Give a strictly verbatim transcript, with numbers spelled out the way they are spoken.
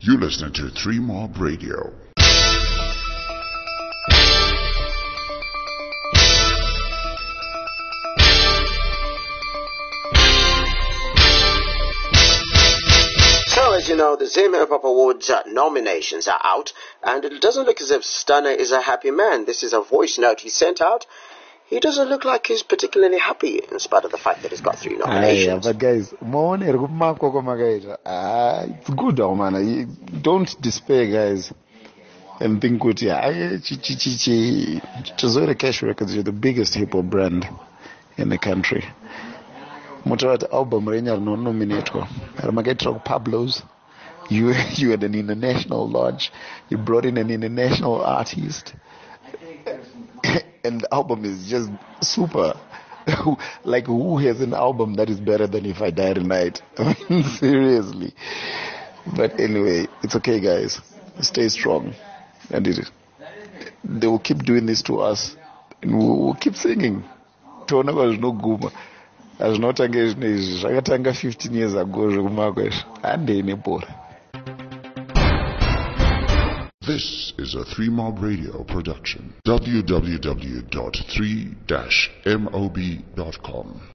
You listening to Three Mob Radio. So, as you know, the Zim Hip Hop Awards uh, nominations are out, and it doesn't look as if Stunner is a happy man. This is a voice note he sent out. He doesn't look like he's particularly happy, in spite of the fact that he's got three nominations. Yeah, but guys, uh, it's good, oh man. Don't despair, guys, and think good. Yeah, Tazora Cash Records, you're the biggest hip hop brand in the country. Motorad album, Renyar no nominator. Armageddon Pablo's. You you had an international launch. You brought in an international artist. And the album is just super. Like, who has an album that is better than If I Die Tonight? I mean, seriously. But anyway, it's okay, guys. Stay strong. And it, they will keep doing this to us. And we'll, we'll keep singing. Tona was no guma. As not engaged, I got fifteen years ago. And they never. This is a Three Mob Radio production. w w w dot three mob dot com